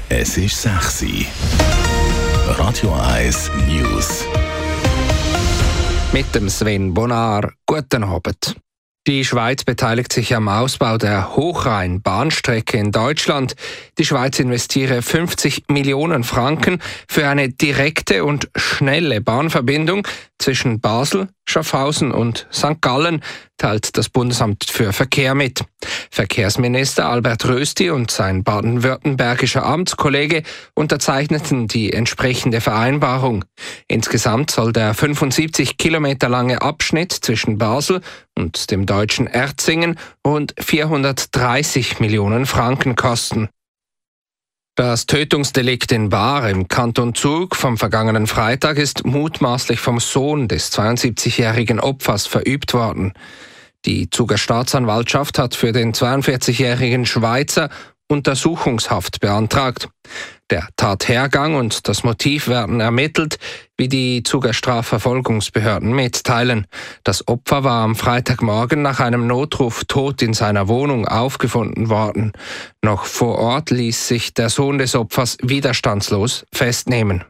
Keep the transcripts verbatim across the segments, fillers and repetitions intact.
Es ist sechs Uhr. Radio eins News. Mit dem Sven Bonar. Guten Abend. Die Schweiz beteiligt sich am Ausbau der Hochrhein-Bahnstrecke in Deutschland. Die Schweiz investiere fünfzig Millionen Franken für eine direkte und schnelle Bahnverbindung zwischen Basel, Schaffhausen und Sankt Gallen, teilt das Bundesamt für Verkehr mit. Verkehrsminister Albert Rösti und sein baden-württembergischer Amtskollege unterzeichneten die entsprechende Vereinbarung. Insgesamt soll der fünfundsiebzig Kilometer lange Abschnitt zwischen Basel und dem deutschen Erzingen rund vierhundertdreißig Millionen Franken kosten. Das Tötungsdelikt in Baar im Kanton Zug vom vergangenen Freitag ist mutmaßlich vom Sohn des zweiundsiebzigjährigen Opfers verübt worden. Die Zuger Staatsanwaltschaft hat für den zweiundvierzigjährigen Schweizer Untersuchungshaft beantragt. Der Tathergang und das Motiv werden ermittelt, wie die Zuger Strafverfolgungsbehörden mitteilen. Das Opfer war am Freitagmorgen nach einem Notruf tot in seiner Wohnung aufgefunden worden. Noch vor Ort ließ sich der Sohn des Opfers widerstandslos festnehmen.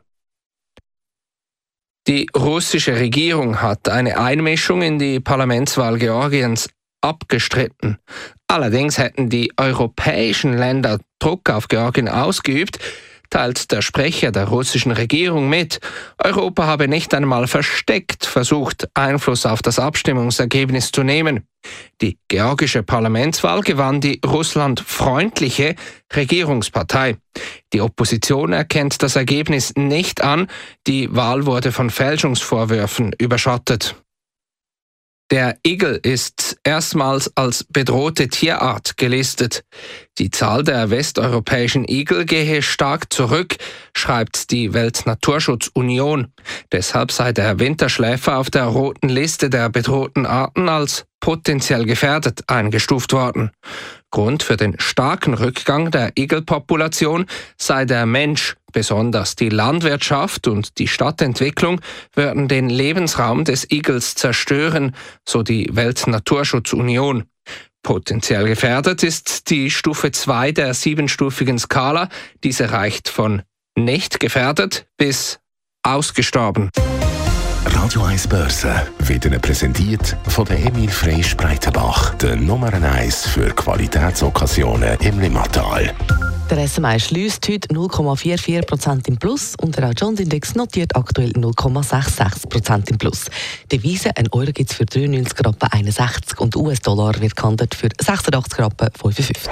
Die russische Regierung hat eine Einmischung in die Parlamentswahl Georgiens abgestritten. Allerdings hätten die europäischen Länder Druck auf Georgien ausgeübt, teilt der Sprecher der russischen Regierung mit. Europa habe nicht einmal versteckt versucht, Einfluss auf das Abstimmungsergebnis zu nehmen. Die georgische Parlamentswahl gewann die russlandfreundliche Regierungspartei. Die Opposition erkennt das Ergebnis nicht an. Die Wahl wurde von Fälschungsvorwürfen überschattet. Der Igel ist erstmals als bedrohte Tierart gelistet. Die Zahl der westeuropäischen Igel gehe stark zurück, schreibt die Weltnaturschutzunion. Deshalb sei der Winterschläfer auf der roten Liste der bedrohten Arten als potenziell gefährdet eingestuft worden. Grund für den starken Rückgang der Igelpopulation sei der Mensch. Besonders die Landwirtschaft und die Stadtentwicklung würden den Lebensraum des Igels zerstören, so die Weltnaturschutzunion. Potenziell gefährdet ist die Stufe zwei der siebenstufigen Skala. Diese reicht von nicht gefährdet bis ausgestorben. Radio eins Börse wird Ihnen präsentiert von der Emil Freysch Breitenbach, der Nummer eins für Qualitätsokkasionen im Limmatal. Der S M I schliesst heute null Komma vierundvierzig Prozent im Plus und der Dow Jones Index notiert aktuell null Komma sechsundsechzig Prozent im Plus. Die Devise, ein Euro gibt es für dreiundneunzig Rappen einundsechzig und U S-Dollar wird gehandelt für sechsundachtzig Rappen fünfundfünfzig.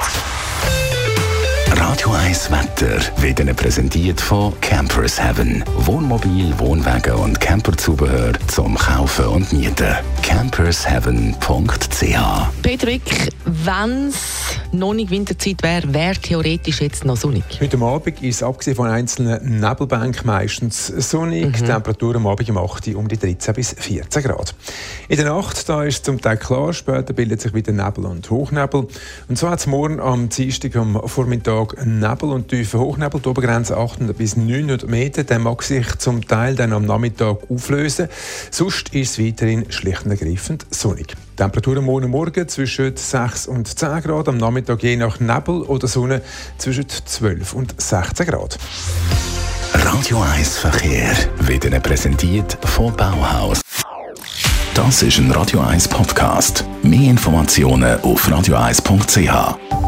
Radio eins Wetter wird Ihnen präsentiert von Campers Heaven. Wohnmobil, Wohnwagen und Camperzubehör zum Kaufen und Mieten. campers heaven punkt c h. Peter Wick, wenn es noch nicht Winterzeit wäre, wäre theoretisch jetzt noch sonnig? Heute Abend ist abgesehen von einzelnen Nebelbänken meistens sonnig. Mhm. Temperatur am Abend um acht Uhr um die dreizehn bis vierzehn Grad. In der Nacht da ist es zum Teil klar, später bildet sich wieder Nebel und Hochnebel. Und so hat es morgen am Dienstag am Vormittag Nebel und tiefe Hochnebel, die Obergrenze achthundert bis neunhundert Meter. Der mag sich zum Teil dann am Nachmittag auflösen. Sonst ist es weiterhin schlicht und ergreifend sonnig. Temperaturen morgen Morgen zwischen sechs und zehn Grad, am Nachmittag je nach Nebel oder Sonne zwischen zwölf und sechzehn Grad. Radio eins Verkehr wird Ihnen präsentiert von Bauhaus. Das ist ein Radio eins Podcast. Mehr Informationen auf radio eins punkt c h.